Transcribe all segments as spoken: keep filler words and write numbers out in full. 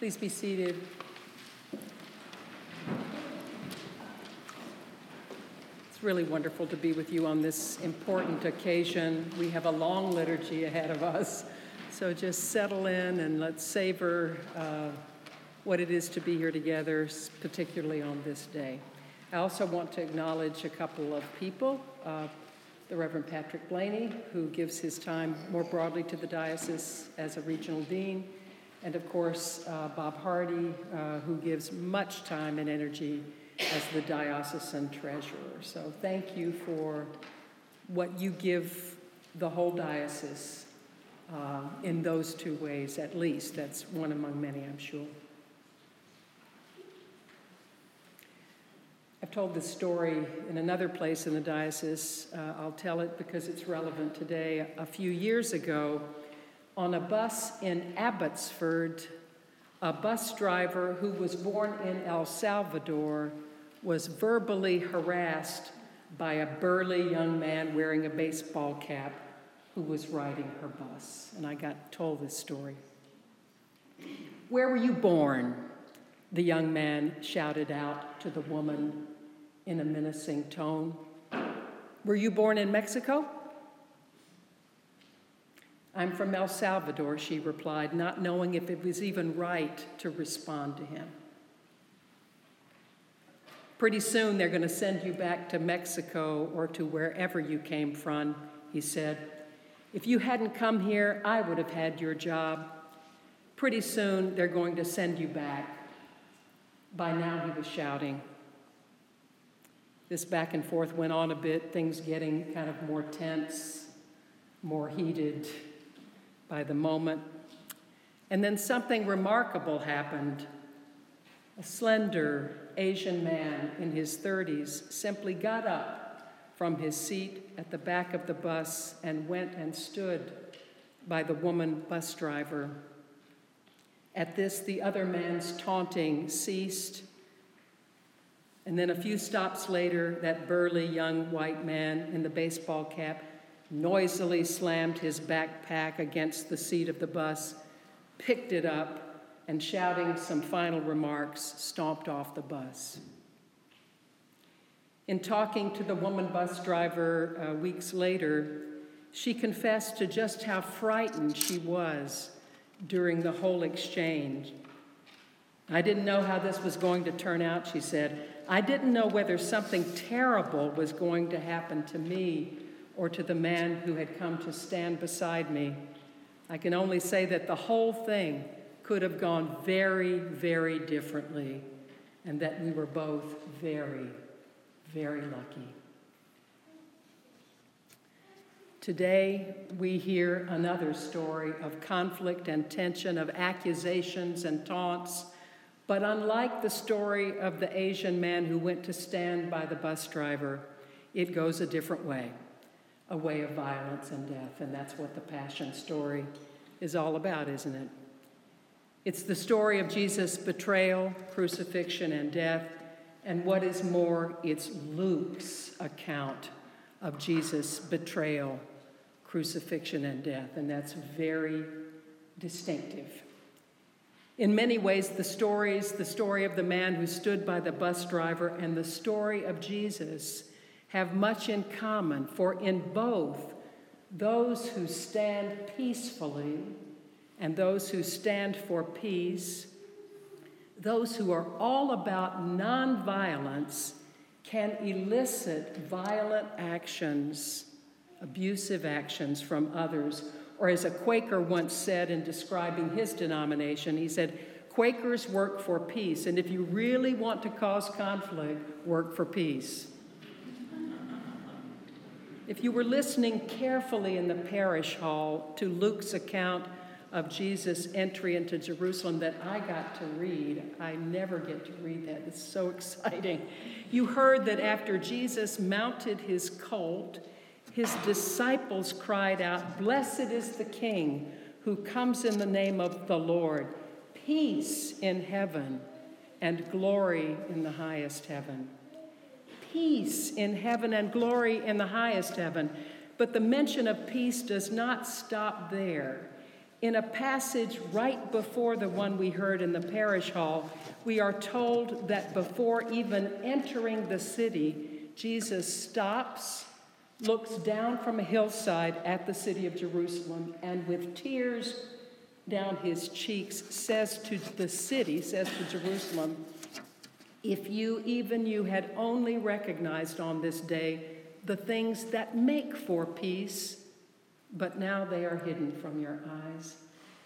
Please be seated. It's really wonderful to be with you on this important occasion. We have a long liturgy ahead of us, so just settle in and let's savor uh, what it is to be here together, particularly on this day. I also want to acknowledge a couple of people. Uh, the Reverend Patrick Blaney, who gives his time more broadly to the diocese as a regional dean, and of course, uh, Bob Hardy, uh, who gives much time and energy as the diocesan treasurer. So thank you for what you give the whole diocese uh, in those two ways, at least. That's one among many, I'm sure. I've told this story in another place in the diocese. Uh, I'll tell it because it's relevant today. A few years ago, on a bus in Abbotsford, a bus driver who was born in El Salvador was verbally harassed by a burly young man wearing a baseball cap who was riding her bus. And I got told this story. "Where were you born?" the young man shouted out to the woman in a menacing tone. "Were you born in Mexico?" "I'm from El Salvador," she replied, not knowing if it was even right to respond to him. "Pretty soon they're going to send you back to Mexico or to wherever you came from," he said. "If you hadn't come here, I would have had your job. Pretty soon they're going to send you back." By now he was shouting. This back and forth went on a bit, things getting kind of more tense, more heated by the moment. And then something remarkable happened. A slender Asian man in his thirties simply got up from his seat at the back of the bus and went and stood by the woman bus driver. At this, the other man's taunting ceased. And then a few stops later, that burly young white man in the baseball cap noisily slammed his backpack against the seat of the bus, picked it up, and shouting some final remarks, stomped off the bus. In talking to the woman bus driver uh, weeks later, she confessed to just how frightened she was during the whole exchange. "I didn't know how this was going to turn out," she said. "I didn't know whether something terrible was going to happen to me or to the man who had come to stand beside me. I can only say that the whole thing could have gone very, very differently, and that we were both very, very lucky." Today, we hear another story of conflict and tension, of accusations and taunts, but unlike the story of the Asian man who went to stand by the bus driver, it goes a different way, a way of violence and death, and that's what the Passion story is all about, isn't it? It's the story of Jesus' betrayal, crucifixion, and death, and what is more, it's Luke's account of Jesus' betrayal, crucifixion, and death, and that's very distinctive. In many ways, the stories, the story of the man who stood by the bus driver and the story of Jesus have much in common, for in both, those who stand peacefully and those who stand for peace, those who are all about nonviolence, can elicit violent actions, abusive actions from others. Or as a Quaker once said in describing his denomination, he said, "Quakers work for peace, and if you really want to cause conflict, work for peace." If you were listening carefully in the parish hall to Luke's account of Jesus' entry into Jerusalem that I got to read, I never get to read that, it's so exciting. You heard that after Jesus mounted his colt, his disciples cried out, "Blessed is the King who comes in the name of the Lord, peace in heaven and glory in the highest heaven." Peace in heaven and glory in the highest heaven. But the mention of peace does not stop there. In a passage right before the one we heard in the parish hall, we are told that before even entering the city, Jesus stops, looks down from a hillside at the city of Jerusalem, and with tears down his cheeks says to the city, says to Jerusalem, "If you, even you, had only recognized on this day the things that make for peace, but now they are hidden from your eyes."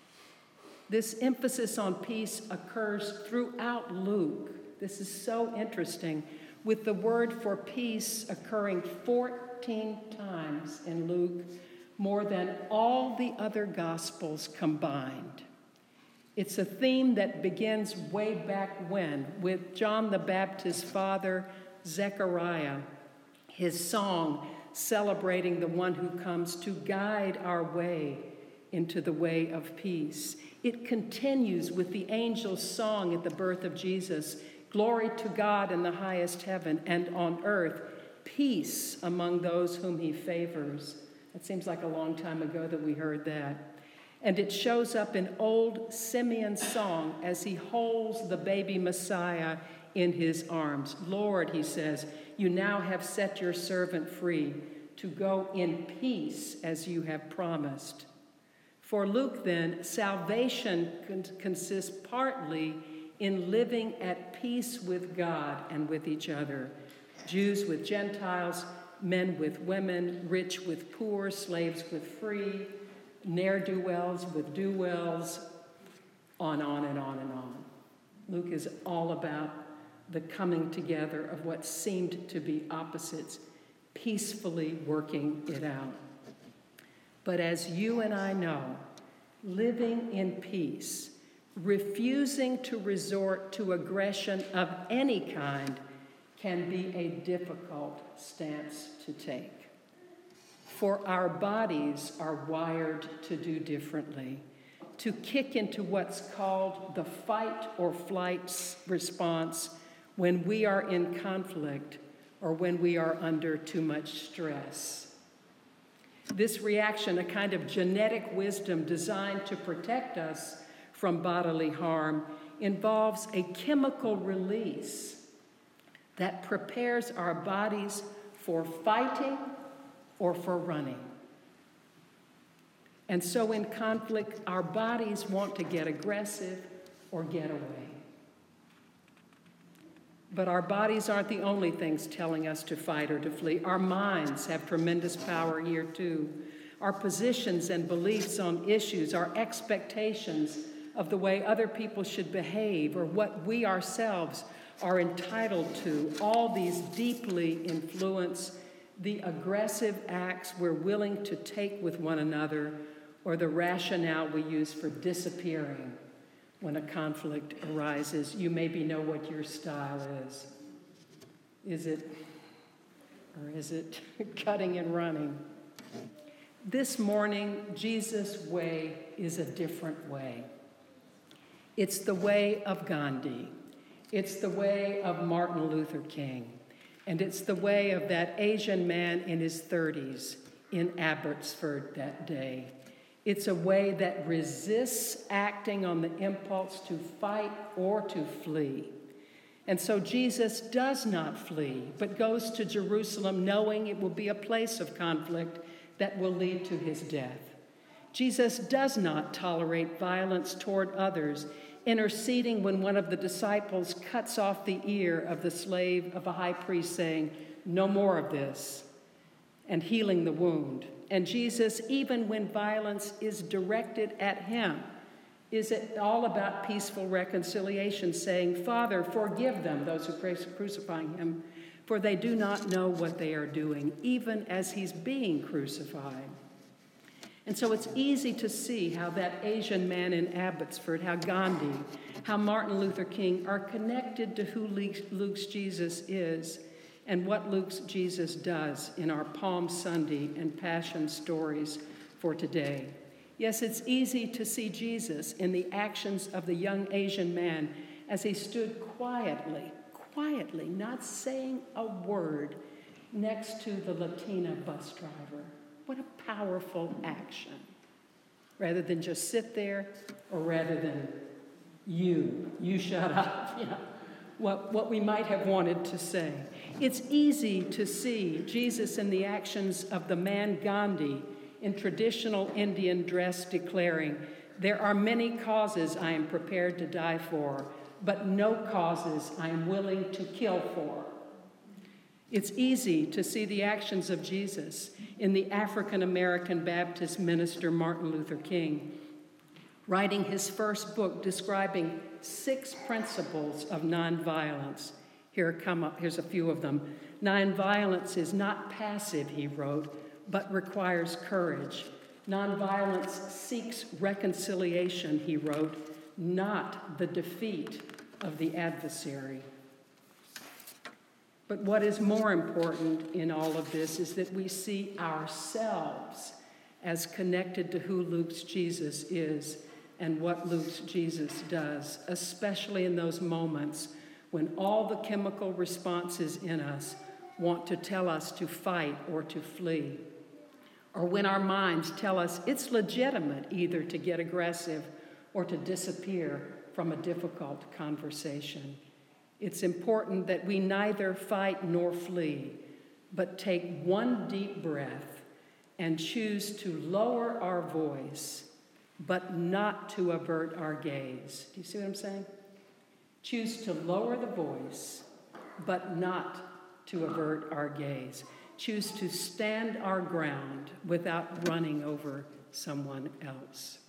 This emphasis on peace occurs throughout Luke. This is so interesting, with the word for peace occurring fourteen times in Luke, more than all the other Gospels combined. It's a theme that begins way back when, with John the Baptist's father, Zechariah, his song celebrating the one who comes to guide our way into the way of peace. It continues with the angel's song at the birth of Jesus, "Glory to God in the highest heaven, and on earth, peace among those whom he favors." It seems like a long time ago that we heard that. And it shows up in old Simeon's song as he holds the baby Messiah in his arms. "Lord," he says, "you now have set your servant free to go in peace as you have promised." For Luke, then, salvation con- consists partly in living at peace with God and with each other, Jews with Gentiles, men with women, rich with poor, slaves with free, ne'er-do-wells with do-wells, on, on, and on and on. Luke is all about the coming together of what seemed to be opposites, peacefully working it out. But as you and I know, living in peace, refusing to resort to aggression of any kind, can be a difficult stance to take. For our bodies are wired to do differently, to kick into what's called the fight or flight response when we are in conflict or when we are under too much stress. This reaction, a kind of genetic wisdom designed to protect us from bodily harm, involves a chemical release that prepares our bodies for fighting or for running. And so in conflict, our bodies want to get aggressive or get away. But our bodies aren't the only things telling us to fight or to flee. Our minds have tremendous power here too. Our positions and beliefs on issues, our expectations of the way other people should behave or what we ourselves are entitled to, all these deeply influence the aggressive acts we're willing to take with one another or the rationale we use for disappearing when a conflict arises. You maybe know what your style is. Is it, or is it cutting and running? This morning, Jesus' way is a different way. It's the way of Gandhi. It's the way of Martin Luther King. And it's the way of that Asian man in his thirties in Abbotsford that day. It's a way that resists acting on the impulse to fight or to flee. And so Jesus does not flee, but goes to Jerusalem knowing it will be a place of conflict that will lead to his death. Jesus does not tolerate violence toward others, interceding when one of the disciples cuts off the ear of the slave of a high priest, saying, "No more of this," and healing the wound. And Jesus, even when violence is directed at him, is it all about peaceful reconciliation, saying, "Father, forgive them," those who are crucifying him, "for they do not know what they are doing," even as he's being crucified. And so it's easy to see how that Asian man in Abbotsford, how Gandhi, how Martin Luther King are connected to who Luke's Jesus is and what Luke's Jesus does in our Palm Sunday and Passion stories for today. Yes, it's easy to see Jesus in the actions of the young Asian man as he stood quietly, quietly, not saying a word, next to the Latina bus driver. What a powerful action. rather than just sit there, or rather than you, you shut up, you know, what, what we might have wanted to say. It's easy to see Jesus in the actions of the man Gandhi in traditional Indian dress declaring, "There are many causes I am prepared to die for, but no causes I am willing to kill for." It's easy to see the actions of Jesus in the African-American Baptist minister Martin Luther King, writing his first book describing six principles of nonviolence. Here come up, here's a few of them. Nonviolence is not passive, he wrote, but requires courage. Nonviolence seeks reconciliation, he wrote, not the defeat of the adversary. But what is more important in all of this is that we see ourselves as connected to who Luke's Jesus is and what Luke's Jesus does, especially in those moments when all the chemical responses in us want to tell us to fight or to flee, or when our minds tell us it's legitimate either to get aggressive or to disappear from a difficult conversation. It's important that we neither fight nor flee, but take one deep breath and choose to lower our voice, but not to avert our gaze. Do you see what I'm saying? Choose to lower the voice, but not to avert our gaze. Choose to stand our ground without running over someone else.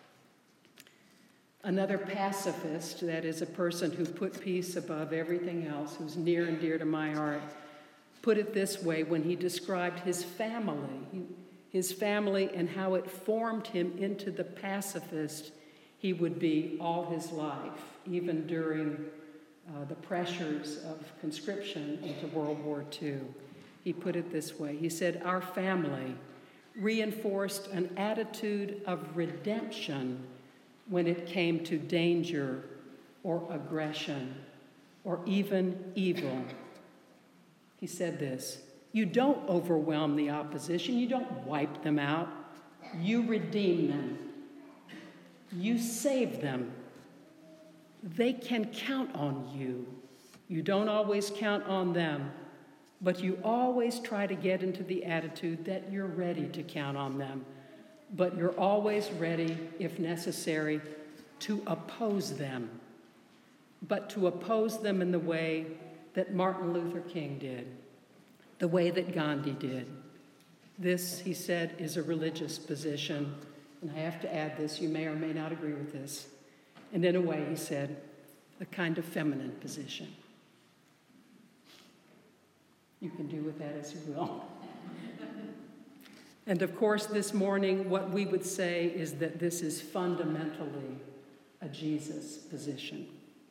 Another pacifist, that is a person who put peace above everything else, who's near and dear to my heart, put it this way when he described his family, his family and how it formed him into the pacifist he would be all his life, even during uh, the pressures of conscription into World War Two. He put it this way. He said, "Our family reinforced an attitude of redemption when it came to danger or aggression or even evil." He said this, "You don't overwhelm the opposition. You don't wipe them out. You redeem them. You save them. They can count on you. You don't always count on them, but you always try to get into the attitude that you're ready to count on them. But you're always ready, if necessary, to oppose them, but to oppose them in the way that Martin Luther King did, the way that Gandhi did. This," he said, "is a religious position." And I have to add this, you may or may not agree with this. And in a way, he said, a kind of feminine position. You can do with that as you will. And of course, this morning, what we would say is that this is fundamentally a Jesus position.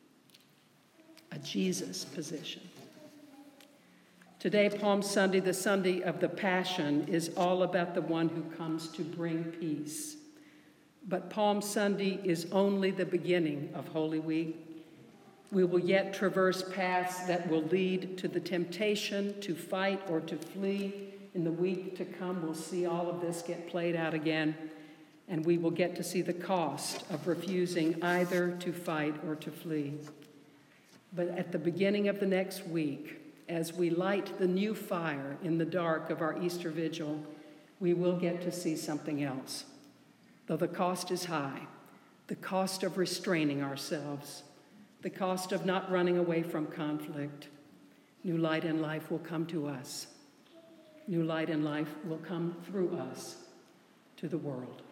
A Jesus position. Today, Palm Sunday, the Sunday of the Passion, is all about the one who comes to bring peace. But Palm Sunday is only the beginning of Holy Week. We will yet traverse paths that will lead to the temptation to fight or to flee. In the week to come, we'll see all of this get played out again, and we will get to see the cost of refusing either to fight or to flee. But at the beginning of the next week, as we light the new fire in the dark of our Easter Vigil, we will get to see something else. Though the cost is high, the cost of restraining ourselves, the cost of not running away from conflict, new light and life will come to us. New light and life will come through us to the world.